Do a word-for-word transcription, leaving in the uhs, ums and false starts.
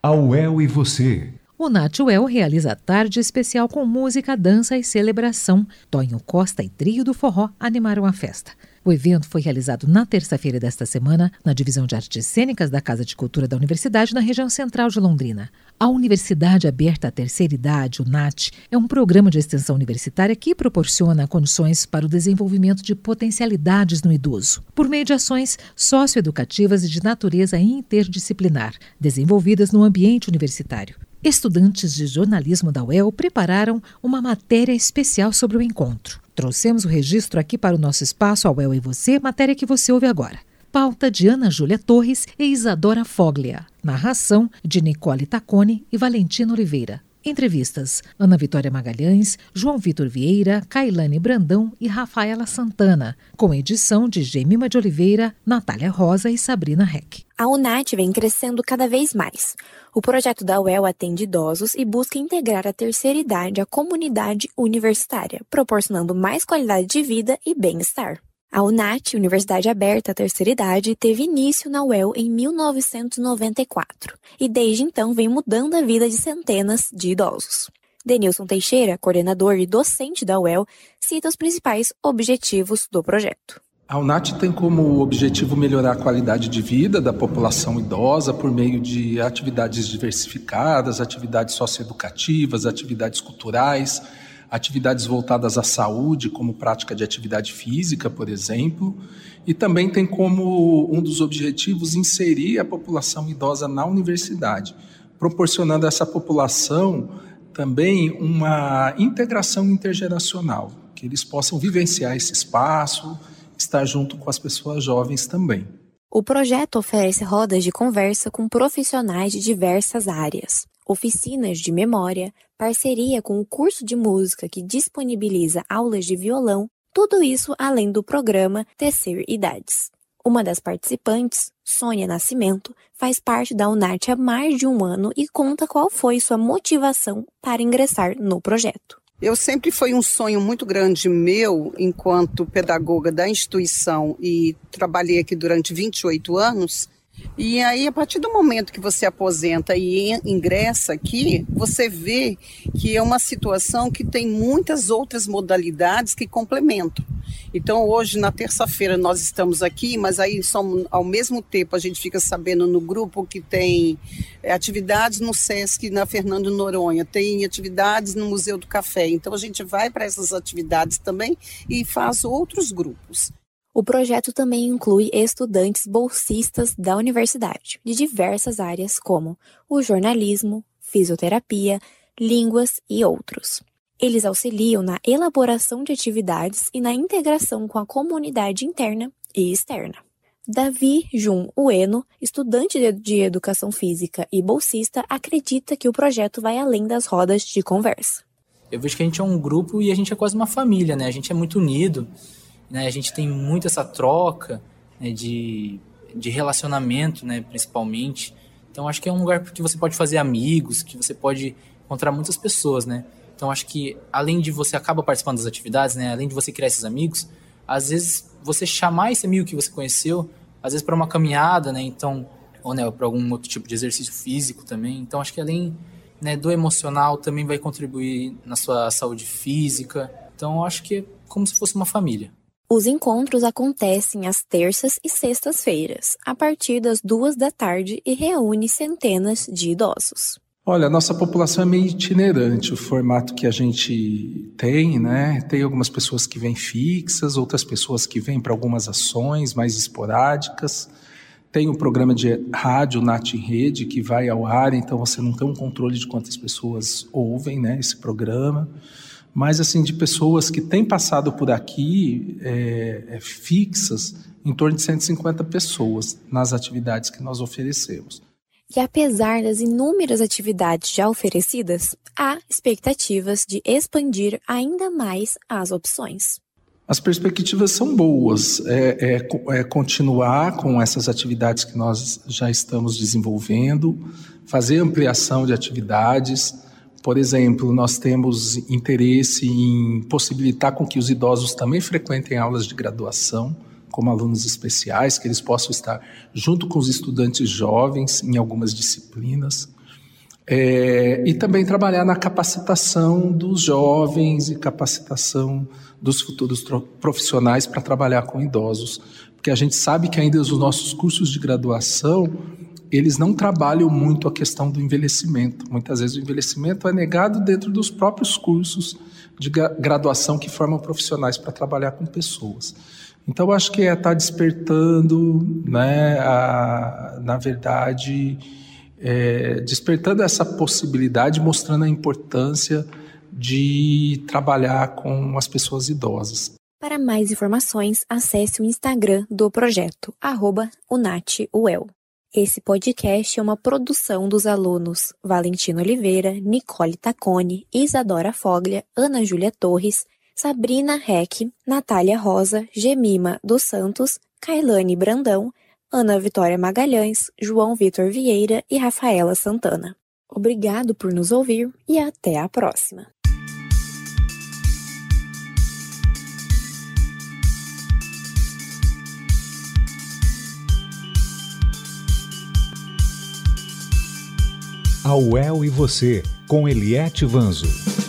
A U E L e você. O Nat U E L realiza a tarde especial com música, dança e celebração. Tonho Costa e Trio do Forró animaram a festa. O evento foi realizado na terça-feira desta semana, na Divisão de Artes Cênicas da Casa de Cultura da Universidade, na região central de Londrina. A Universidade Aberta à Terceira Idade, o N A T, é um programa de extensão universitária que proporciona condições para o desenvolvimento de potencialidades no idoso, por meio de ações socioeducativas e de natureza interdisciplinar, desenvolvidas no ambiente universitário. Estudantes de jornalismo da U E L prepararam uma matéria especial sobre o encontro. Trouxemos o registro aqui para o nosso espaço A U E L e você, matéria que você ouve agora. Pauta de Ana Júlia Torres e Isadora Foglia. Narração de Nicole Taccone e Valentina Oliveira. Entrevistas: Ana Vitória Magalhães, João Vitor Vieira, Kailane Brandão e Rafaela Santana, com edição de Gemima de Oliveira, Natália Rosa e Sabrina Heck. A U N A T vem crescendo cada vez mais. O projeto da U E L atende idosos e busca integrar a terceira idade à comunidade universitária, proporcionando mais qualidade de vida e bem-estar. A U N A T, Universidade Aberta à Terceira Idade, teve início na U E L em mil novecentos e noventa e quatro e desde então vem mudando a vida de centenas de idosos. Denilson Teixeira, coordenador e docente da U E L, cita os principais objetivos do projeto. A U N A T tem como objetivo melhorar a qualidade de vida da população idosa por meio de atividades diversificadas, atividades socioeducativas, atividades culturais, atividades voltadas à saúde, como prática de atividade física, por exemplo, e também tem como um dos objetivos inserir a população idosa na universidade, proporcionando a essa população também uma integração intergeracional, que eles possam vivenciar esse espaço, estar junto com as pessoas jovens também. O projeto oferece rodas de conversa com profissionais de diversas áreas, oficinas de memória, parceria com o curso de música que disponibiliza aulas de violão, tudo isso além do programa Tecer Idades. Uma das participantes, Sônia Nascimento, faz parte da U N A T há mais de um ano e conta qual foi sua motivação para ingressar no projeto. Eu sempre foi um sonho muito grande meu, enquanto pedagoga da instituição, e trabalhei aqui durante vinte e oito anos. E aí, a partir do momento que você aposenta e ingressa aqui, você vê que é uma situação que tem muitas outras modalidades que complementam. Então, hoje, na terça-feira, nós estamos aqui, mas aí, somos, ao mesmo tempo, a gente fica sabendo no grupo que tem atividades no SESC, na Fernando Noronha, tem atividades no Museu do Café. Então, a gente vai para essas atividades também e faz outros grupos. O projeto também inclui estudantes bolsistas da universidade, de diversas áreas como o jornalismo, fisioterapia, línguas e outros. Eles auxiliam na elaboração de atividades e na integração com a comunidade interna e externa. Davi Jun Ueno, estudante de educação física e bolsista, acredita que o projeto vai além das rodas de conversa. Eu vejo que a gente é um grupo e a gente é quase uma família, né? A gente é muito unido. Né, a gente tem muito essa troca, né, de, de relacionamento, né, principalmente. Então, acho que é um lugar que você pode fazer amigos, que você pode encontrar muitas pessoas, né? Então, acho que além de você acaba participando das atividades, né, além de você criar esses amigos, às vezes você chamar esse amigo que você conheceu, às vezes para uma caminhada, né, então, ou né, para algum outro tipo de exercício físico também. Então, acho que além, né, do emocional, também vai contribuir na sua saúde física. Então, acho que é como se fosse uma família. Os encontros acontecem às terças e sextas-feiras, a partir das duas da tarde e reúne centenas de idosos. Olha, a nossa população é meio itinerante, o formato que a gente tem, né? Tem algumas pessoas que vêm fixas, outras pessoas que vêm para algumas ações mais esporádicas. Tem o programa de rádio N A T em Rede, que vai ao ar, então você não tem um controle de quantas pessoas ouvem, né, esse programa. Mas, assim, de pessoas que têm passado por aqui, é, é, fixas, em torno de cento e cinquenta pessoas nas atividades que nós oferecemos. E apesar das inúmeras atividades já oferecidas, há expectativas de expandir ainda mais as opções. As perspectivas são boas, é, é, é continuar com essas atividades que nós já estamos desenvolvendo, fazer ampliação de atividades. Por exemplo, nós temos interesse em possibilitar com que os idosos também frequentem aulas de graduação, como alunos especiais, que eles possam estar junto com os estudantes jovens em algumas disciplinas. É, e também trabalhar na capacitação dos jovens e capacitação dos futuros profissionais para trabalhar com idosos, porque a gente sabe que ainda os nossos cursos de graduação, eles não trabalham muito a questão do envelhecimento. Muitas vezes o envelhecimento é negado dentro dos próprios cursos de graduação que formam profissionais para trabalhar com pessoas. Então, acho que é estar despertando, né, a, na verdade, é, despertando essa possibilidade, mostrando a importância de trabalhar com as pessoas idosas. Para mais informações, acesse o Instagram do projeto, arroba unateuel. Esse podcast é uma produção dos alunos Valentino Oliveira, Nicole Taccone, Isadora Foglia, Ana Júlia Torres, Sabrina Reck, Natália Rosa, Gemima dos Santos, Kailane Brandão, Ana Vitória Magalhães, João Vitor Vieira e Rafaela Santana. Obrigado por nos ouvir e até a próxima. A U E L e você, com Eliette Vanzo.